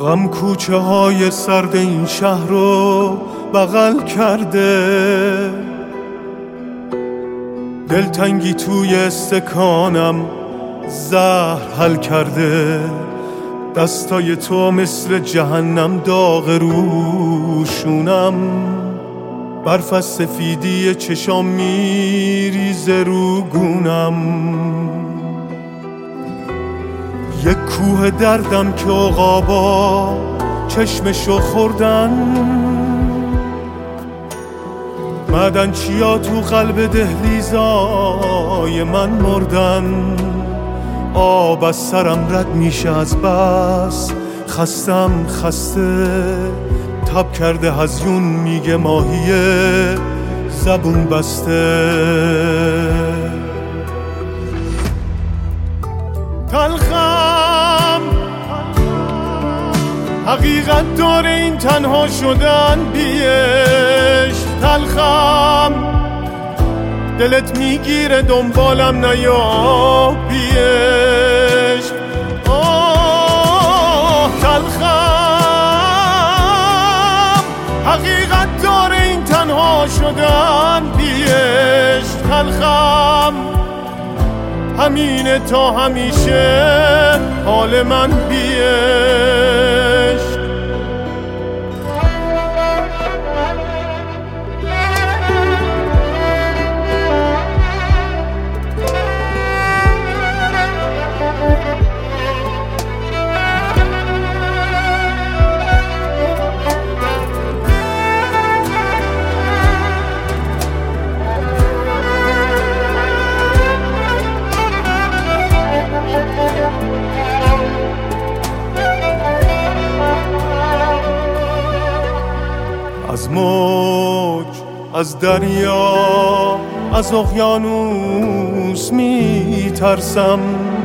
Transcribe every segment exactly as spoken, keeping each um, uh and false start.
غم کوچه های سرد این شهر رو بغل کرده، دلتنگی توی استکانم زهر حل کرده. دستای تو مثل جهنم داغ روشونم، برف از سفیدی چشام میریزه رو گونم. یک کوه دردم که عقابا چشمشو خوردن، معدن چیا تو قلب دهلیزای من مردن. آب از سرم رد میشه از بس خستم خسته، تب کرده هزیون میگه ماهیه زبون بسته. تلخم حقیقت داره این تنها شدن بیش. تلخم دلت میگیره دنبالم نیا بیش. آه تلخم حقیقت داره این تنها شدن بیش. تلخم همینه تا همیشه حال من بیش. از موج، از دریا، از اقیانوس می ترسم،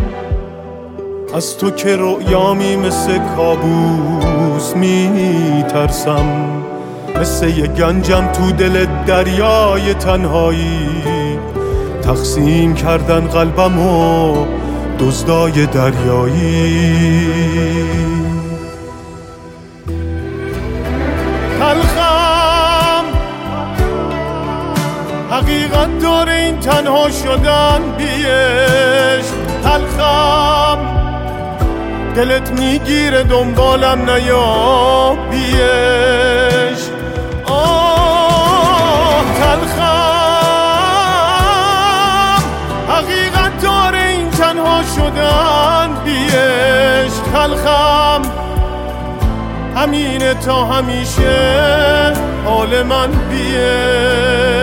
از تو که رؤیامی مثل کابوس می ترسم. مثل یه گنجم تو دل دریای تنهایی، تقسیم کردن قلبم و دزدای دریایی. تلخم حقیقت داره این تنها شدن بیش. تلخم دلت میگیره دنبالم نیا بیش. آه تلخم حقیقت داره این تنها شدن بیش. تلخم همینه تا همیشه حال من بیش.